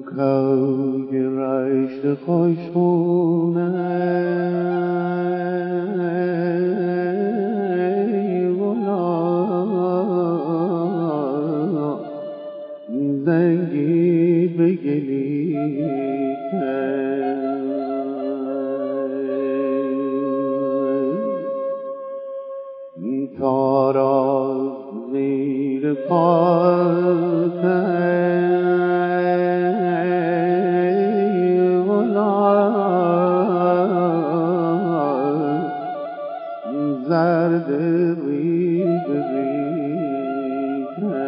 کوی رشت خوشخونه زنگی بگلیته تارا زیر پاته زرد ریگ ریگه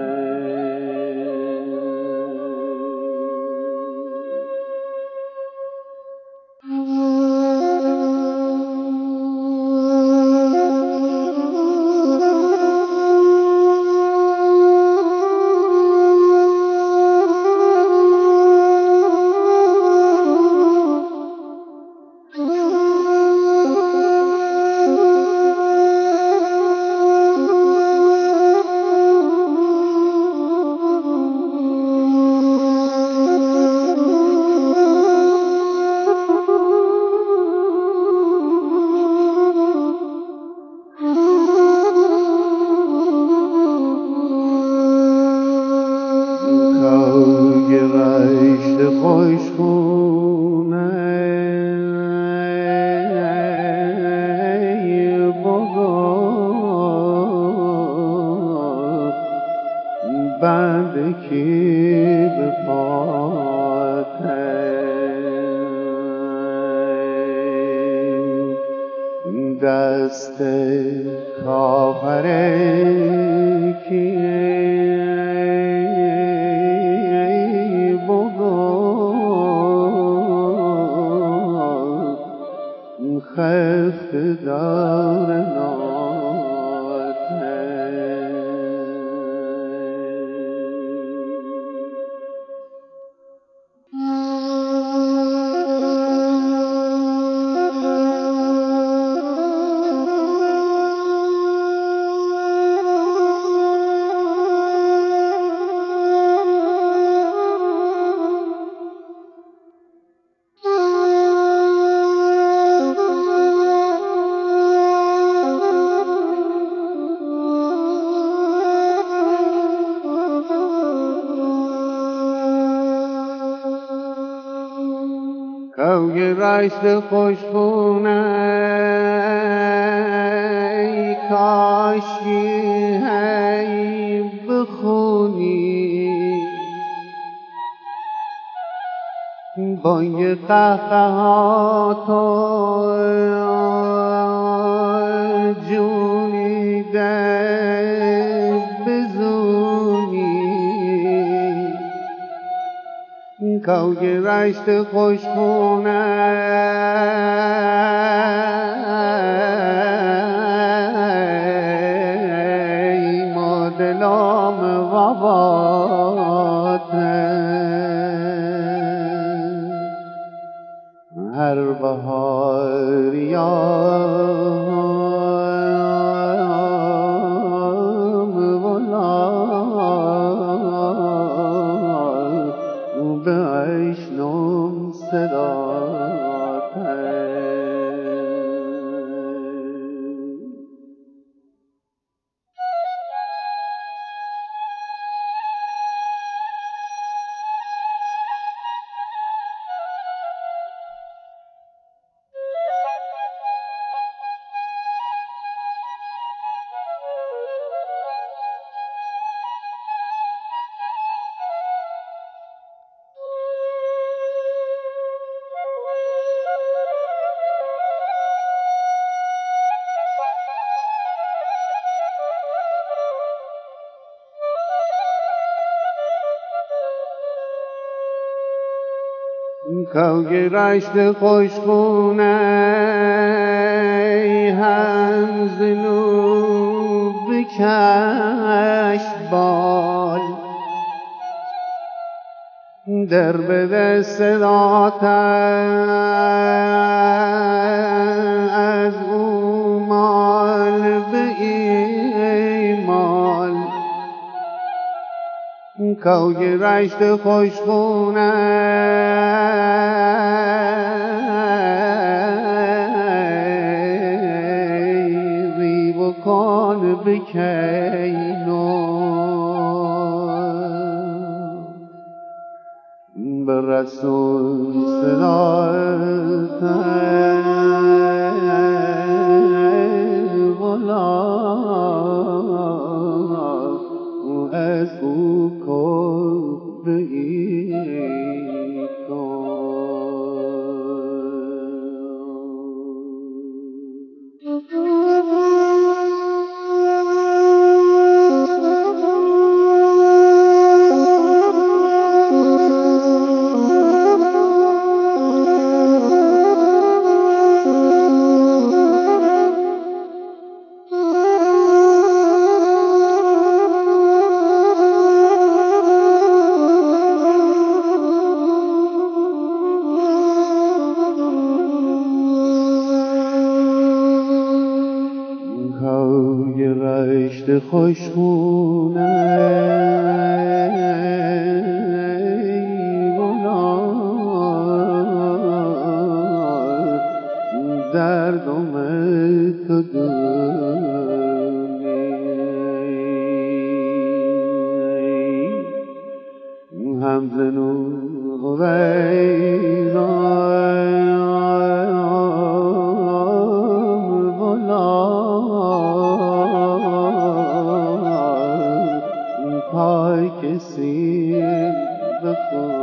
کوی رشت خوشخونه بابا بند کی به پاته دست کافر کیه بابا خفت دار ناته کوی رشت خوشخونه ای کاشکی هی بخونی بانگ قهقهاتو جونی ده بزونی کوی رشت خوشخونه ای ما دلام واباته هر بهار یام بشنم صداته کوی رشت خوشخونه همزنو بکش بال در بده صدات از او مال به ایمال کوی رشت خوشخونه بکینو به رسول صدایت غلام از او کبه ای کن. کوی رشت خوشخونه دردم تو دونی همزنو پای کسی بخور